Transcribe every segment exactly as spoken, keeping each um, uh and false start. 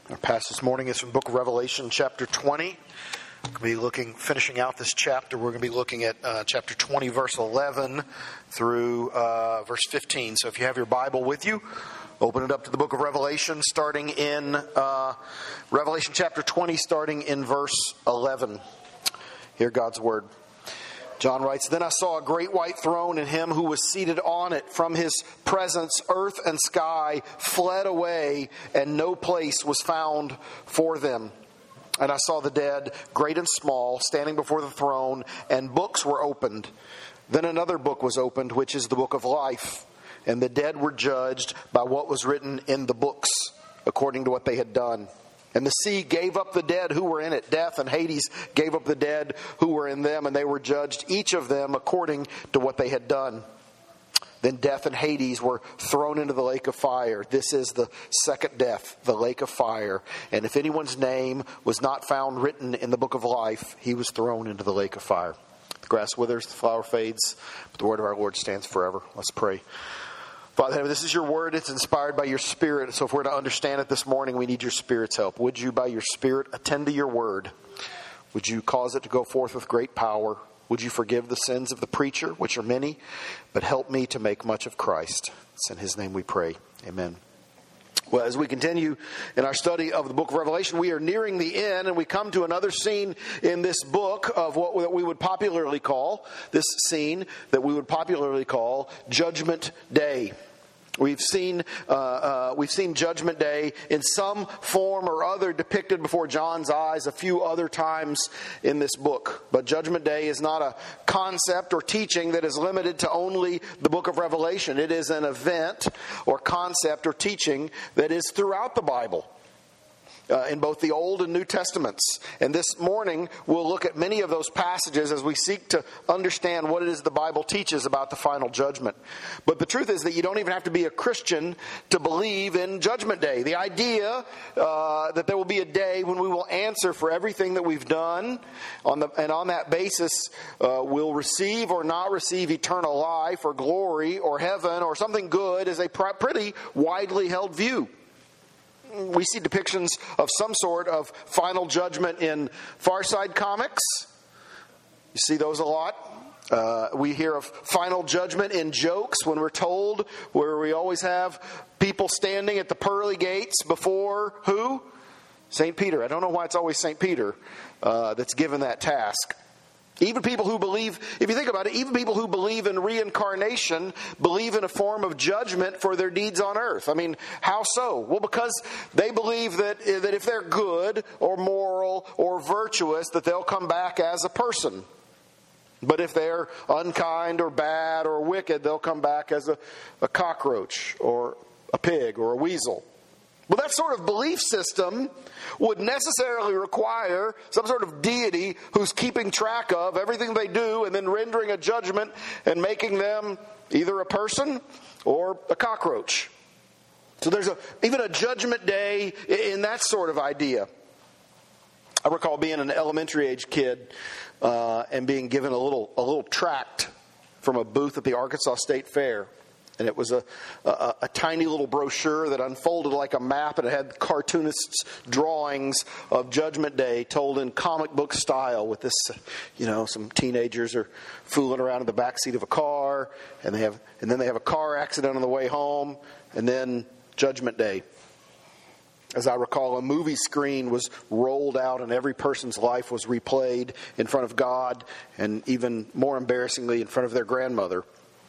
Our passage this morning is from the book of Revelation, chapter twenty. We're going to be looking, finishing out this chapter. We're going to be looking at uh, chapter twenty, verse eleven through uh, verse fifteen. So if you have your Bible with you, open it up to the book of Revelation, starting in uh, Revelation chapter twenty, starting in verse eleven. Hear God's word. John writes, "Then I saw a great white throne and him who was seated on it. From his presence, earth and sky fled away, and no place was found for them. And I saw the dead, great and small, standing before the throne, and books were opened. Then another book was opened, which is the book of life. And the dead were judged by what was written in the books, according to what they had done. And the sea gave up the dead who were in it. Death and Hades gave up the dead who were in them, and they were judged, each of them according to what they had done. Then death and Hades were thrown into the lake of fire. This is the second death, the lake of fire. And if anyone's name was not found written in the book of life, he was thrown into the lake of fire." The grass withers, the flower fades, but the word of our Lord stands forever. Let's pray. Father, this is your word. It's inspired by your Spirit. So if we're to understand it this morning, we need your Spirit's help. Would you, by your Spirit, attend to your word? Would you cause it to go forth with great power? Would you forgive the sins of the preacher, which are many, but help me to make much of Christ? It's in his name we pray. Amen. Well, as we continue in our study of the book of Revelation, we are nearing the end, and we come to another scene in this book of what we would popularly call, this scene that we would popularly call Judgment Day. We've seen uh, uh, we've seen Judgment Day in some form or other depicted before John's eyes a few other times in this book. But Judgment Day is not a concept or teaching that is limited to only the book of Revelation. It is an event or concept or teaching that is throughout the Bible. Uh, in both the Old and New Testaments. And this morning, we'll look at many of those passages as we seek to understand what it is the Bible teaches about the final judgment. But the truth is that you don't even have to be a Christian to believe in Judgment Day. The idea uh, that there will be a day when we will answer for everything that we've done, on the, and on that basis, uh, we'll receive or not receive eternal life or glory or heaven or something good, is a pretty widely held view. We see depictions of some sort of final judgment in Far Side comics. You see those a lot. Uh, we hear of final judgment in jokes when we're told, where we always have people standing at the pearly gates before who? Saint Peter. I don't know why it's always Saint Peter uh, that's given that task. Even people who believe, if you think about it, even people who believe in reincarnation believe in a form of judgment for their deeds on earth. I mean, how so? Well, because they believe that, that if they're good or moral or virtuous, that they'll come back as a person. But if they're unkind or bad or wicked, they'll come back as a, a cockroach or a pig or a weasel. Well, that sort of belief system would necessarily require some sort of deity who's keeping track of everything they do and then rendering a judgment and making them either a person or a cockroach. So there's a, even a judgment day in that sort of idea. I recall being an elementary age kid uh, and being given a little a little tract from a booth at the Arkansas State Fair. And it was a, a, a tiny little brochure that unfolded like a map, and it had cartoonists' drawings of Judgment Day told in comic book style with this, you know, some teenagers are fooling around in the backseat of a car, and they have, and then they have a car accident on the way home, and then Judgment Day. As I recall, a movie screen was rolled out and every person's life was replayed in front of God, and even more embarrassingly, in front of their grandmother.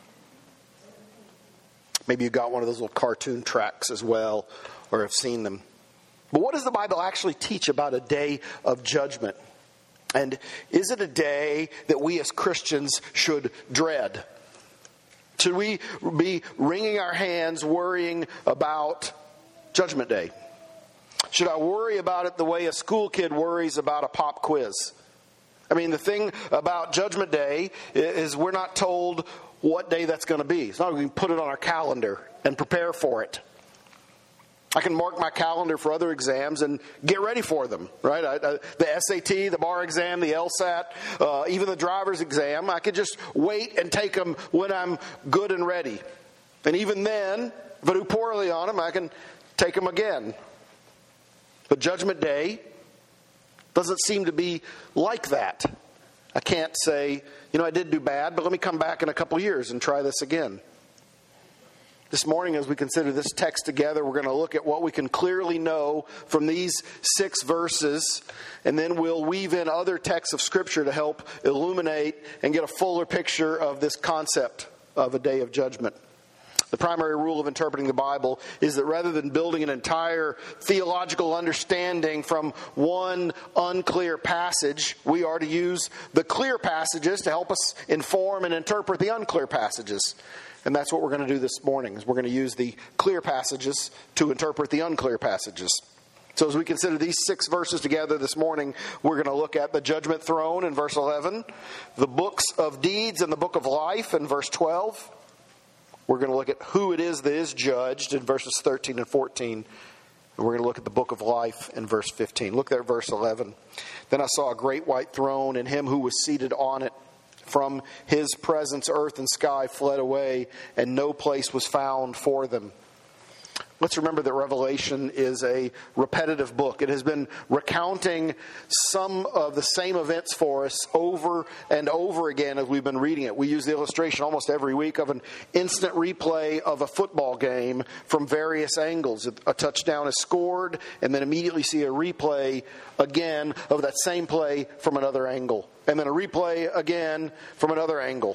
Maybe you got one of those little cartoon tracks as well, or have seen them. But what does the Bible actually teach about a day of judgment? And is it a day that we as Christians should dread? Should we be wringing our hands worrying about Judgment Day? Should I worry about it the way a school kid worries about a pop quiz? I mean, the thing about Judgment Day is we're not told what day that's going to be. It's not like we can put it on our calendar and prepare for it. I can mark my calendar for other exams and get ready for them, right? I, I, the S A T, the bar exam, the LSAT, uh, even the driver's exam. I could just wait and take them when I'm good and ready. And even then, if I do poorly on them, I can take them again. But Judgment Day doesn't seem to be like that. I can't say, you know, I did do bad, but let me come back in a couple years and try this again. This morning, as we consider this text together, we're going to look at what we can clearly know from these six verses, and then we'll weave in other texts of Scripture to help illuminate and get a fuller picture of this concept of a day of judgment. The primary rule of interpreting the Bible is that rather than building an entire theological understanding from one unclear passage, we are to use the clear passages to help us inform and interpret the unclear passages. And that's what we're going to do this morning, is we're going to use the clear passages to interpret the unclear passages. So as we consider these six verses together this morning, we're going to look at the judgment throne in verse eleven, the books of deeds and the book of life in verse twelve. We're going to look at who it is that is judged in verses thirteen and fourteen. And we're going to look at the book of life in verse fifteen. Look there at verse eleven. Then I saw a great white throne, and him who was seated on it. From his presence, earth and sky fled away, and no place was found for them. Let's remember that Revelation is a repetitive book. It has been recounting some of the same events for us over and over again as we've been reading it. We use the illustration almost every week of an instant replay of a football game from various angles. A touchdown is scored, and then immediately see a replay again of that same play from another angle. And then a replay again from another angle.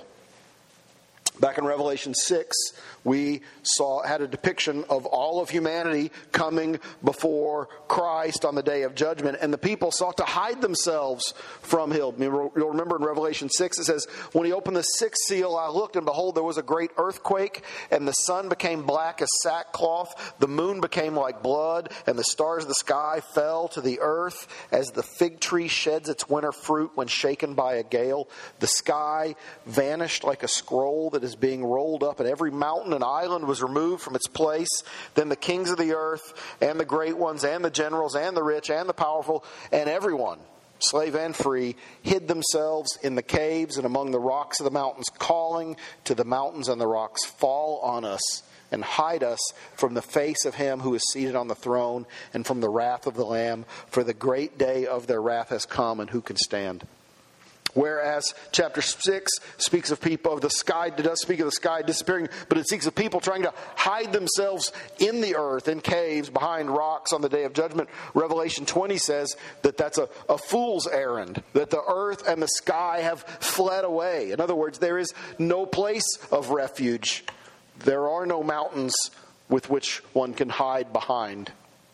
Back in Revelation six, we saw had a depiction of all of humanity coming before Christ on the day of judgment, and the people sought to hide themselves from him. You'll remember in Revelation six, it says, when he opened the sixth seal, I looked, and behold, there was a great earthquake, and the sun became black as sackcloth, the moon became like blood, and the stars of the sky fell to the earth, as the fig tree sheds its winter fruit when shaken by a gale. The sky vanished like a scroll that is being rolled up, and every mountain and island was removed from its place. Then the kings of the earth, and the great ones, and the generals, and the rich, and the powerful, and everyone, slave and free, hid themselves in the caves and among the rocks of the mountains, calling to the mountains and the rocks, fall on us and hide us from the face of him who is seated on the throne and from the wrath of the Lamb, for the great day of their wrath has come, and who can stand? Whereas chapter six speaks of people of the sky, it does speak of the sky disappearing, but it speaks of people trying to hide themselves in the earth, in caves, behind rocks on the day of judgment. Revelation twenty says that that's a, a fool's errand, that the earth and the sky have fled away. In other words, there is no place of refuge. There are no mountains with which one can hide behind.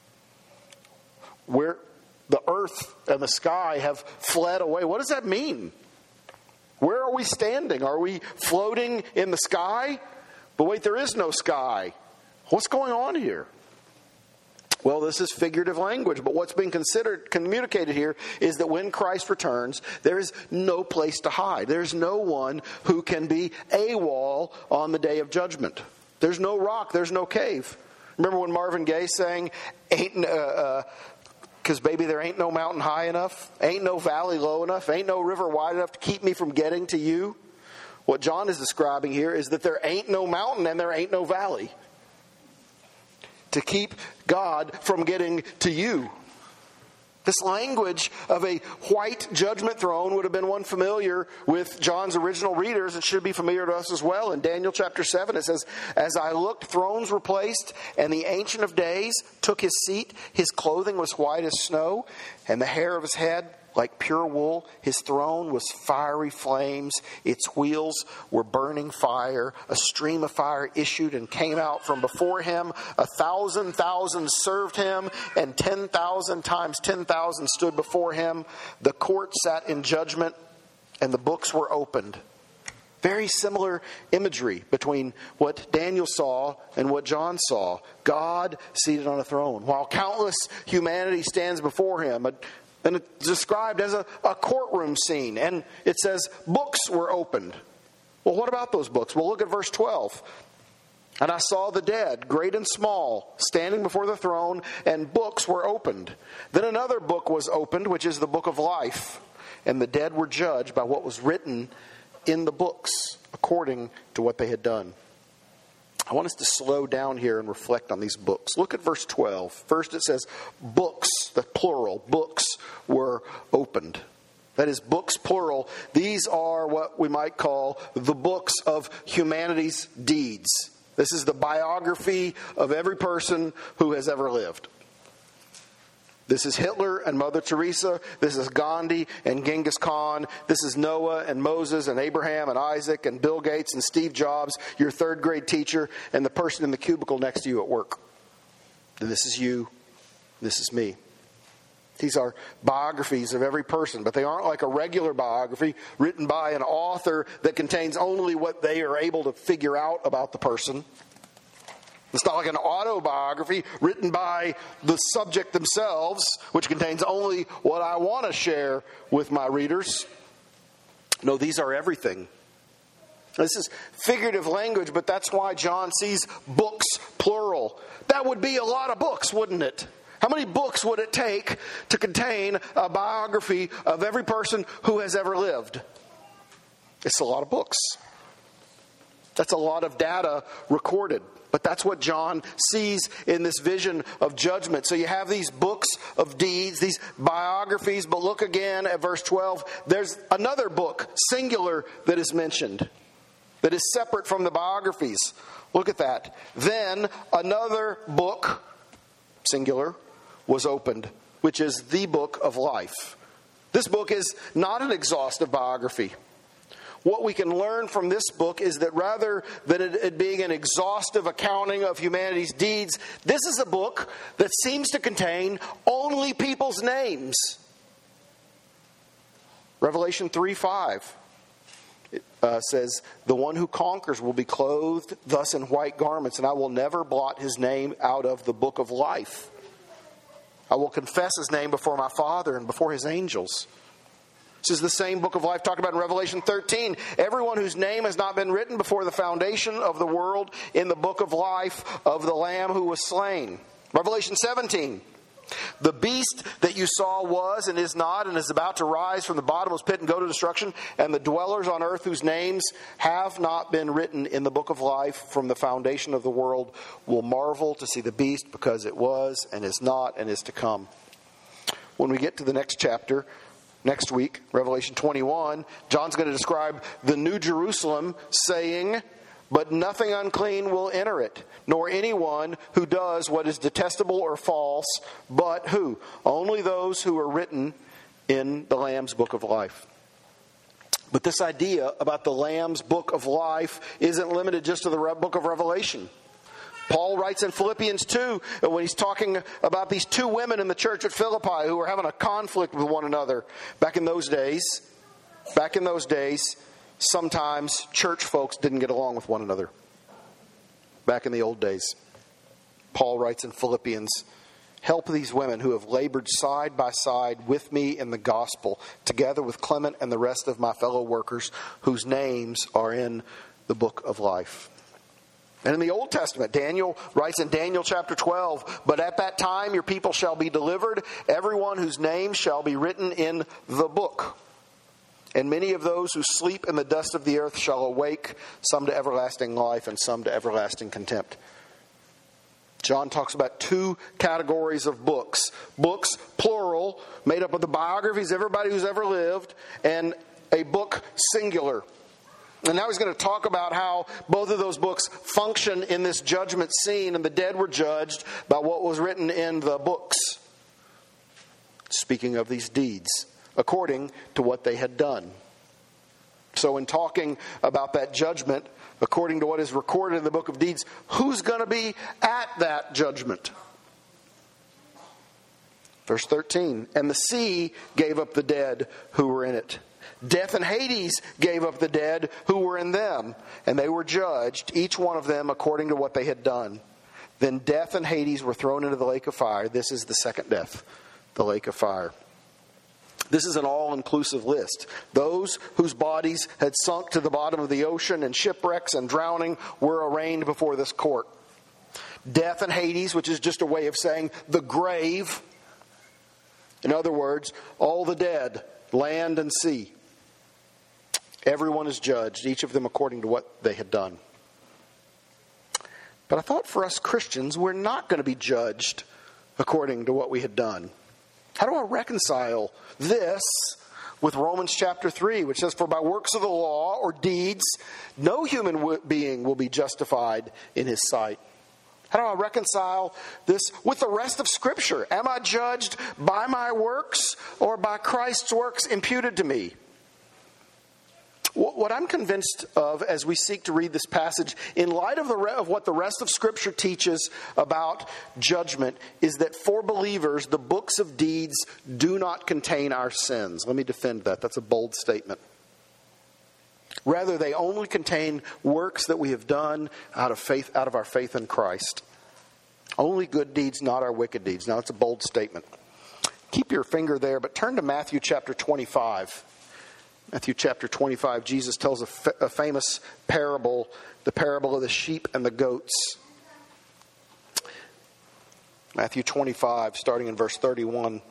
Where the earth and the sky have fled away. What does that mean? Where are we standing? Are we floating in the sky? But wait, there is no sky. What's going on here? Well, this is figurative language, but what's being considered, communicated here is that when Christ returns, there is no place to hide. There's no one who can be AWOL on the day of judgment. There's no rock. There's no cave. Remember when Marvin Gaye sang, ain't... Uh, uh, Because, baby, there ain't no mountain high enough, ain't no valley low enough, ain't no river wide enough to keep me from getting to you. What John is describing here is that there ain't no mountain and there ain't no valley to keep God from getting to you. This language of a white judgment throne would have been one familiar with John's original readers. It should be familiar to us as well. In Daniel chapter seven, it says, as I looked, thrones were placed, and the Ancient of Days took his seat. His clothing was white as snow, and the hair of his head like pure wool. His throne was fiery flames. Its wheels were burning fire. A stream of fire issued and came out from before him. A thousand thousand served him, and ten thousand times ten thousand stood before him. The court sat in judgment, and the books were opened. Very similar imagery between what Daniel saw and what John saw. God seated on a throne, while countless humanity stands before him. And it's described as a, a courtroom scene. And it says books were opened. Well, what about those books? Well, look at verse twelve. And I saw the dead, great and small, standing before the throne, and books were opened. Then another book was opened, which is the book of life. And the dead were judged by what was written in the books, according to what they had done. I want us to slow down here and reflect on these books. Look at verse twelve. First it says, books, the plural, books were opened. That is, books, plural. These are what we might call the books of humanity's deeds. This is the biography of every person who has ever lived. This is Hitler and Mother Teresa. This is Gandhi and Genghis Khan. This is Noah and Moses and Abraham and Isaac and Bill Gates and Steve Jobs, your third grade teacher, and the person in the cubicle next to you at work. And this is you. This is me. These are biographies of every person, but they aren't like a regular biography written by an author that contains only what they are able to figure out about the person. It's not like an autobiography written by the subject themselves, which contains only what I want to share with my readers. No, these are everything. This is figurative language, but that's why John sees books plural. That would be a lot of books, wouldn't it? How many books would it take to contain a biography of every person who has ever lived? It's a lot of books. That's a lot of data recorded. But that's what John sees in this vision of judgment. So you have these books of deeds, these biographies, but look again at verse twelve. There's another book, singular, that is mentioned, that is separate from the biographies. Look at that. Then another book, singular, was opened, which is the book of life. This book is not an exhaustive biography. What we can learn from this book is that rather than it, it being an exhaustive accounting of humanity's deeds, this is a book that seems to contain only people's names. Revelation three five it, uh, says, "The one who conquers will be clothed thus in white garments, and I will never blot his name out of the book of life. I will confess his name before my Father and before his angels." This is the same book of life talked about in Revelation thirteen. Everyone whose name has not been written before the foundation of the world in the book of life of the Lamb who was slain. Revelation seventeen. The beast that you saw was and is not and is about to rise from the bottomless pit and go to destruction. And the dwellers on earth whose names have not been written in the book of life from the foundation of the world will marvel to see the beast, because it was and is not and is to come. When we get to the next chapter, next week, Revelation twenty-one, John's going to describe the New Jerusalem, saying, "But nothing unclean will enter it, nor anyone who does what is detestable or false, but" who? "Only those who are written in the Lamb's book of life." But this idea about the Lamb's book of life isn't limited just to the book of Revelation. Paul writes in Philippians two, when he's talking about these two women in the church at Philippi who were having a conflict with one another. Back in those days, back in those days, sometimes church folks didn't get along with one another. Back in the old days, Paul writes in Philippians, "Help these women who have labored side by side with me in the gospel, together with Clement and the rest of my fellow workers, whose names are in the book of life." And in the Old Testament, Daniel writes in Daniel chapter twelve, "But at that time your people shall be delivered, everyone whose name shall be written in the book. And many of those who sleep in the dust of the earth shall awake, some to everlasting life and some to everlasting contempt." John talks about two categories of books. Books, plural, made up of the biographies of everybody who's ever lived, and a book, singular. And now he's going to talk about how both of those books function in this judgment scene, and the dead were judged by what was written in the books. Speaking of these deeds, according to what they had done. So in talking about that judgment, according to what is recorded in the book of deeds, who's going to be at that judgment? Verse thirteen, "And the sea gave up the dead who were in it. Death and Hades gave up the dead who were in them, and they were judged, each one of them according to what they had done. Then death and Hades were thrown into the lake of fire." This is the second death, the lake of fire. This is an all-inclusive list. Those whose bodies had sunk to the bottom of the ocean in shipwrecks and drowning were arraigned before this court. Death and Hades, which is just a way of saying the grave. In other words, all the dead, land and sea. Everyone is judged, each of them according to what they had done. But I thought for us Christians, we're not going to be judged according to what we had done. How do I reconcile this with Romans chapter three, which says, for by works of the law or deeds, no human being will be justified in his sight? How do I reconcile this with the rest of Scripture? Am I judged by my works or by Christ's works imputed to me? What I'm convinced of as we seek to read this passage, in light of, the re- of what the rest of Scripture teaches about judgment, is that for believers, the books of deeds do not contain our sins. Let me defend that. That's a bold statement. Rather, they only contain works that we have done out of faith, out of our faith in Christ. Only good deeds, not our wicked deeds. Now, that's a bold statement. Keep your finger there, but turn to Matthew chapter twenty-five. Matthew chapter twenty-five, Jesus tells a, fa- a famous parable, the parable of the sheep and the goats. Matthew twenty-five, starting in verse thirty-one.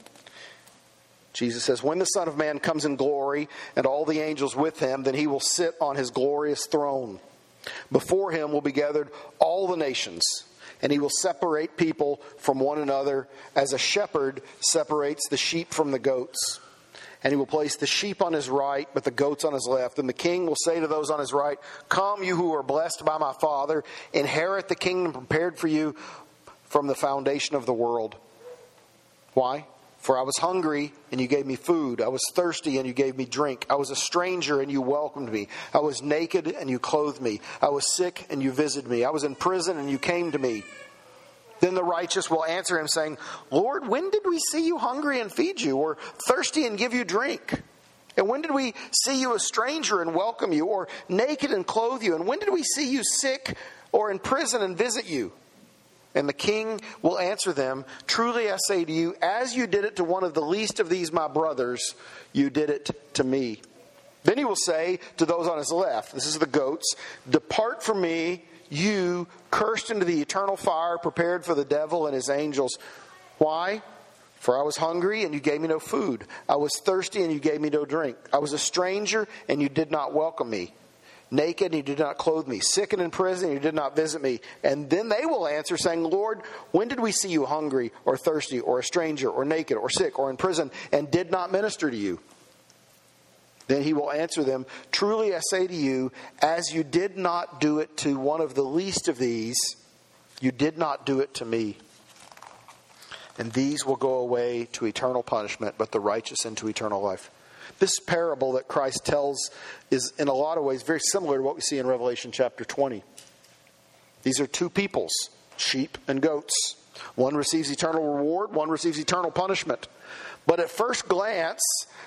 Jesus says, when the Son of Man comes in glory and all the angels with him, then he will sit on his glorious throne. Before him will be gathered all the nations, and he will separate people from one another as a shepherd separates the sheep from the goats. And he will place the sheep on his right, but the goats on his left. And the king will say to those on his right, come, you who are blessed by my Father, inherit the kingdom prepared for you from the foundation of the world. Why? For I was hungry, and you gave me food. I was thirsty, and you gave me drink. I was a stranger, and you welcomed me. I was naked, and you clothed me. I was sick, and you visited me. I was in prison, and you came to me. Then the righteous will answer him, saying, Lord, when did we see you hungry and feed you, or thirsty and give you drink? And when did we see you a stranger and welcome you, or naked and clothe you? And when did we see you sick or in prison and visit you? And the king will answer them, truly I say to you, as you did it to one of the least of these my brothers, you did it to me. Then he will say to those on his left, this is the goats, depart from me, you cursed, into the eternal fire prepared for the devil and his angels. Why? For I was hungry and you gave me no food. I was thirsty and you gave me no drink. I was a stranger and you did not welcome me. Naked and you did not clothe me. Sick and in prison and you did not visit me. And then they will answer, saying, Lord, when did we see you hungry or thirsty or a stranger or naked or sick or in prison and did not minister to you? Then he will answer them, truly I say to you, as you did not do it to one of the least of these, you did not do it to me. And these will go away to eternal punishment, but the righteous into eternal life. This parable that Christ tells is in a lot of ways very similar to what we see in Revelation chapter twenty. These are two peoples, sheep and goats. One receives eternal reward, one receives eternal punishment. But at first glance,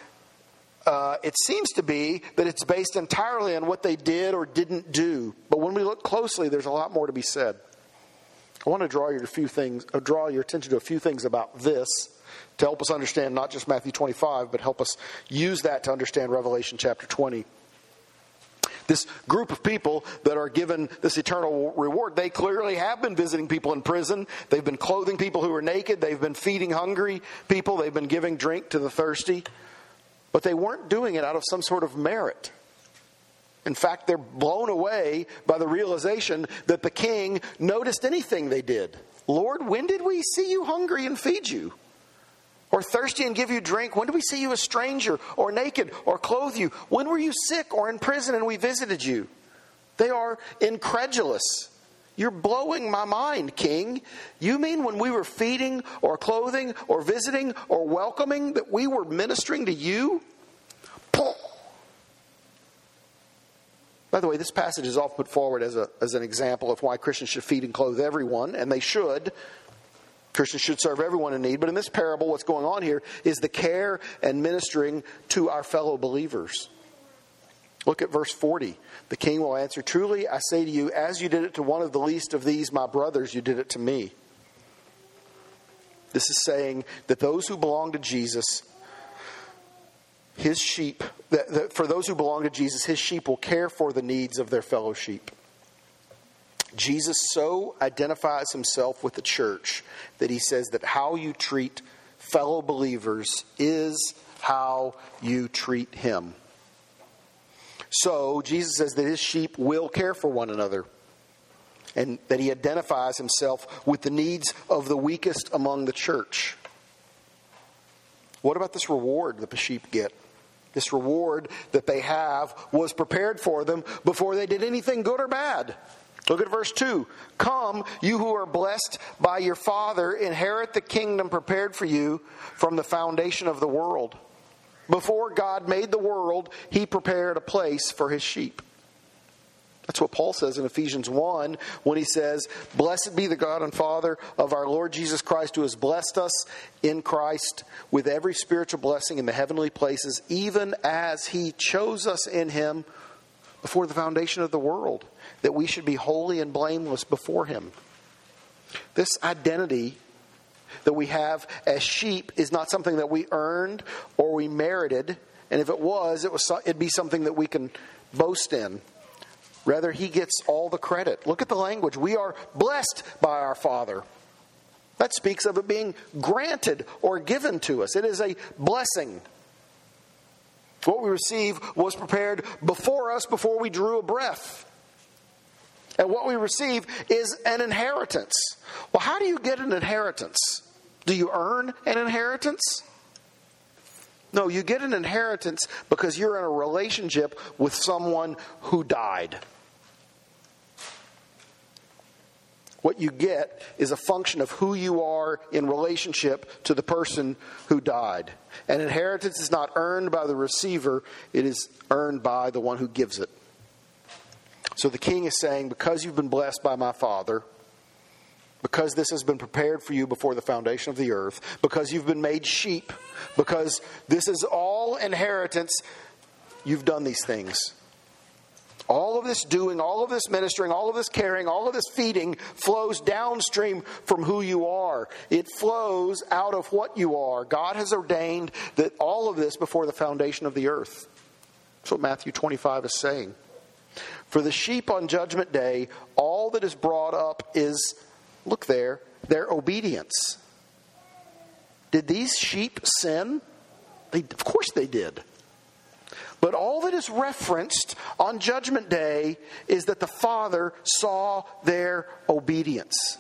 Uh, it seems to be that it's based entirely on what they did or didn't do. But when we look closely, there's a lot more to be said. I want to draw your few things, uh, draw your attention to a few things about this to help us understand not just Matthew twenty-five, but help us use that to understand Revelation chapter twenty. This group of people that are given this eternal reward, they clearly have been visiting people in prison. They've been clothing people who are naked. They've been feeding hungry people. They've been giving drink to the thirsty. But they weren't doing it out of some sort of merit. In fact, they're blown away by the realization that the king noticed anything they did. Lord, when did we see you hungry and feed you? Or thirsty and give you drink? When did we see you a stranger or naked or clothe you? When were you sick or in prison and we visited you? They are incredulous. You're blowing my mind, King. You mean when we were feeding or clothing or visiting or welcoming that we were ministering to you? By the way, this passage is often put forward as a as an example of why Christians should feed and clothe everyone, and they should. Christians should serve everyone in need. But in this parable, what's going on here is the care and ministering to our fellow believers. Look at verse forty. The king will answer, truly I say to you, as you did it to one of the least of these my brothers, you did it to me. This is saying that those who belong to Jesus, his sheep, that, that for those who belong to Jesus, his sheep will care for the needs of their fellow sheep. Jesus so identifies himself with the church that he says that how you treat fellow believers is how you treat him. So, Jesus says that his sheep will care for one another. and that he identifies himself with the needs of the weakest among the church. What about this reward that the sheep get? This reward that they have was prepared for them before they did anything good or bad. Look at verse two. Come, you who are blessed by your Father, inherit the kingdom prepared for you from the foundation of the world. Before God made the world, he prepared a place for his sheep. That's what Paul says in Ephesians one when he says, Blessed be the God and Father of our Lord Jesus Christ, who has blessed us in Christ with every spiritual blessing in the heavenly places, even as he chose us in him before the foundation of the world, that we should be holy and blameless before him. This identity that we have as sheep is not something that we earned or we merited. And if it was, it was it'd be something that we can boast in. Rather, he gets all the credit. Look at the language. We are blessed by our Father. That speaks of it being granted or given to us. It is a blessing. What we receive was prepared before us before we drew a breath. And what we receive is an inheritance. Well, how do you get an inheritance? Do you earn an inheritance? No, you get an inheritance because you're in a relationship with someone who died. What you get is a function of who you are in relationship to the person who died. An inheritance is not earned by the receiver, it is earned by the one who gives it. So the king is saying, because you've been blessed by my Father, because this has been prepared for you before the foundation of the earth, because you've been made sheep, because this is all inheritance, you've done these things. All of this doing, all of this ministering, all of this caring, all of this feeding flows downstream from who you are. It flows out of what you are. God has ordained that all of this before the foundation of the earth. That's what Matthew twenty-five is saying. For the sheep on Judgment Day, all that is brought up is, look there, their obedience. Did these sheep sin? They, of course they did. But all that is referenced on Judgment Day is that the Father saw their obedience.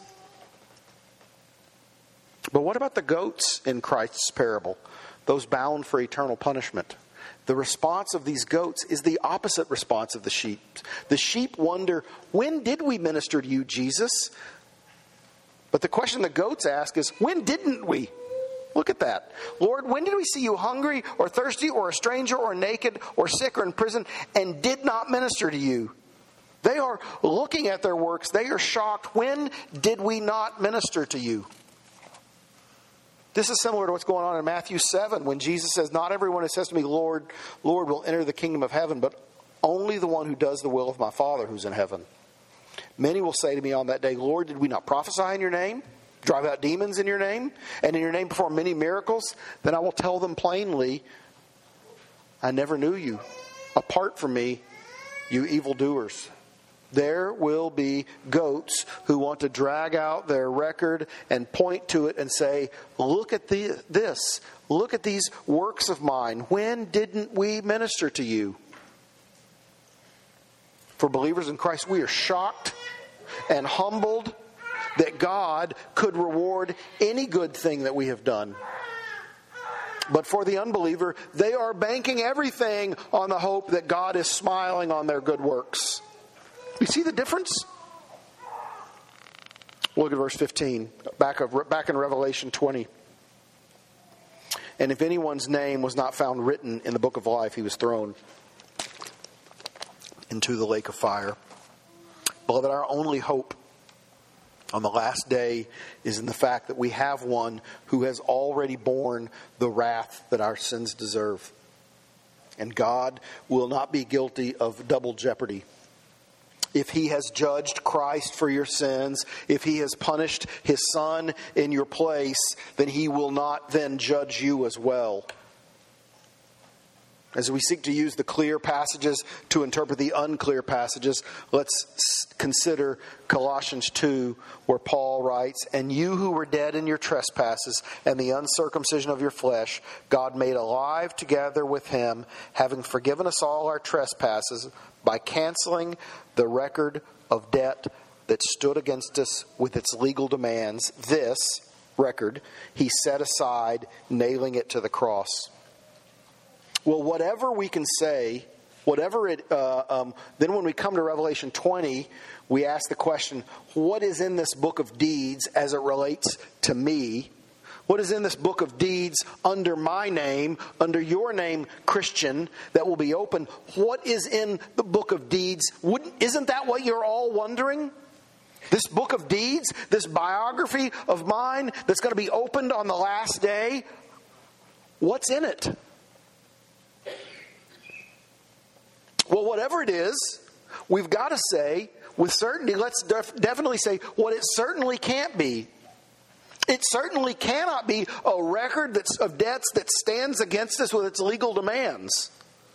But what about the goats in Christ's parable? Those bound for eternal punishment. The response of these goats is the opposite response of the sheep. The sheep wonder, when did we minister to you, Jesus? But the question the goats ask is, when didn't we? Look at that. Lord, when did we see you hungry or thirsty or a stranger or naked or sick or in prison and did not minister to you? They are looking at their works. They are shocked. When did we not minister to you? This is similar to what's going on in Matthew seven when Jesus says, not everyone who says to me, Lord, Lord, will enter the kingdom of heaven, but only the one who does the will of my Father who's in heaven. Many will say to me on that day, Lord, did we not prophesy in your name? Drive out demons in your name, and in your name perform many miracles? Then I will tell them plainly, I never knew you. Apart from me, you evildoers. There will be goats who want to drag out their record and point to it and say, look at the, this. Look at these works of mine. When didn't we minister to you? For believers in Christ, we are shocked and humbled that God could reward any good thing that we have done. But for the unbeliever, they are banking everything on the hope that God is smiling on their good works. You see the difference? Look at verse fifteen, back, of, back in Revelation twenty. And if anyone's name was not found written in the book of life, he was thrown into the lake of fire. Beloved, our only hope on the last day is in the fact that we have one who has already borne the wrath that our sins deserve. And God will not be guilty of double jeopardy. If he has judged Christ for your sins, if he has punished his Son in your place, then he will not then judge you as well. As we seek to use the clear passages to interpret the unclear passages, let's consider Colossians two, where Paul writes, And you who were dead in your trespasses and the uncircumcision of your flesh, God made alive together with him, having forgiven us all our trespasses by canceling the record of debt that stood against us with its legal demands, this record, he set aside, nailing it to the cross. Well, whatever we can say, whatever it, uh, um, then when we come to Revelation twenty, we ask the question, what is in this book of deeds as it relates to me? What is in this book of deeds under my name, under your name, Christian, that will be open? What is in the book of deeds? Wouldn't, isn't that what you're all wondering? This book of deeds, this biography of mine that's going to be opened on the last day, what's in it? Well, whatever it is, we've got to say with certainty, let's def- definitely say what it certainly can't be. It certainly cannot be a record that's, of debts that stands against us with its legal demands.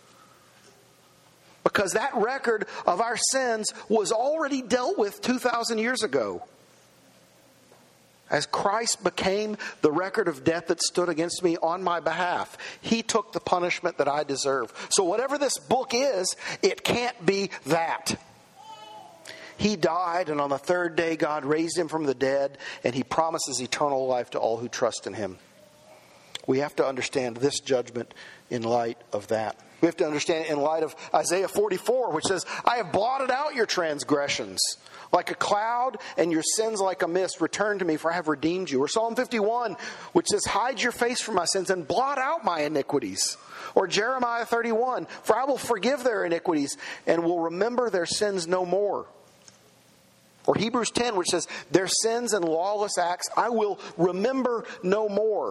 Because that record of our sins was already dealt with two thousand years ago. As Christ became the record of debt that stood against me on my behalf, He took the punishment that I deserve. So whatever this book is, it can't be that. He died, and on the third day God raised Him from the dead, and He promises eternal life to all who trust in Him. We have to understand this judgment in light of that. We have to understand it in light of Isaiah forty-four, which says, I have blotted out your transgressions like a cloud, and your sins like a mist. Return to me, for I have redeemed you. Or Psalm fifty-one, which says, hide your face from my sins and blot out my iniquities. Or Jeremiah thirty-one, for I will forgive their iniquities and will remember their sins no more. Or Hebrews ten, which says, their sins and lawless acts I will remember no more.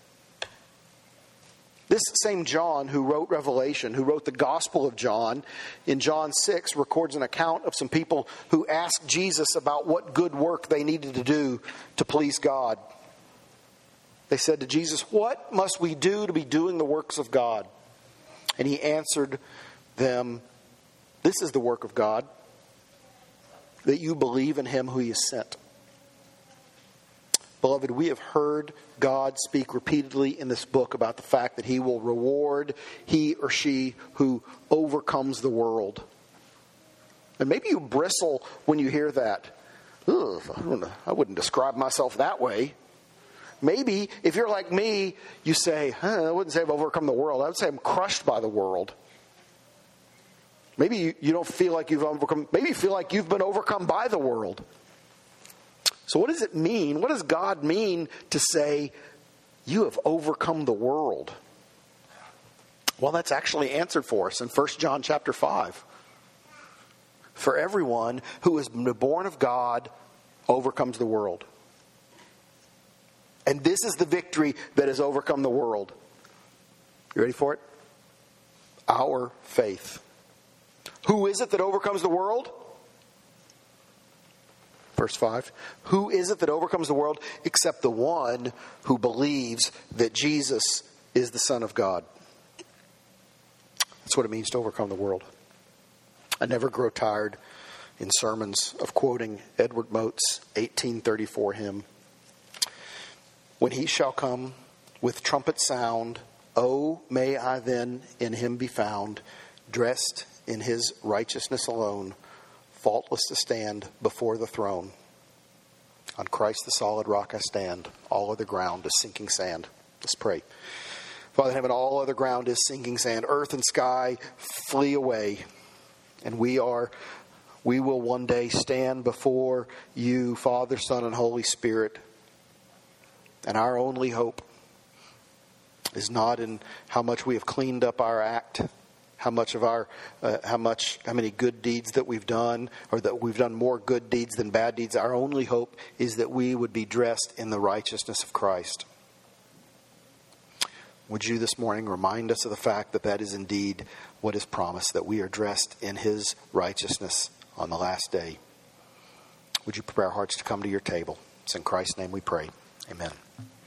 This same John who wrote Revelation, who wrote the Gospel of John, in John six records an account of some people who asked Jesus about what good work they needed to do to please God. They said to Jesus, what must we do to be doing the works of God? And He answered them, this is the work of God, that you believe in Him who He has sent. Beloved, we have heard God speak repeatedly in this book about the fact that He will reward he or she who overcomes the world. And maybe you bristle when you hear that. Ugh, I don't know, I wouldn't describe myself that way. Maybe if you're like me, you say, huh, I wouldn't say I've overcome the world. I would say I'm crushed by the world. Maybe you, you don't feel like you've overcome. Maybe you feel like you've been overcome by the world. So what does it mean? What does God mean to say, you have overcome the world? Well, that's actually answered for us in First John chapter five. For everyone who is born of God overcomes the world. And this is the victory that has overcome the world. You ready for it? Our faith. Who is it that overcomes the world? Verse five. Who is it that overcomes the world except the one who believes that Jesus is the Son of God? That's what it means to overcome the world. I never grow tired in sermons of quoting Edward Mote's eighteen thirty-four hymn. When He shall come with trumpet sound, oh, may I then in Him be found, dressed in His righteousness alone, faultless to stand before the throne. On Christ the solid rock I stand, all other ground is sinking sand. Let's pray. Father in heaven, all other ground is sinking sand. Earth and sky flee away. And we are, we will one day stand before You, Father, Son, and Holy Spirit. And our only hope is not in how much we have cleaned up our act, how much of our, uh, how much, how many good deeds that we've done, or that we've done more good deeds than bad deeds. Our only hope is that we would be dressed in the righteousness of Christ. Would You this morning remind us of the fact that that is indeed what is promised, that we are dressed in His righteousness on the last day. Would You prepare our hearts to come to Your table? It's in Christ's name we pray. Amen.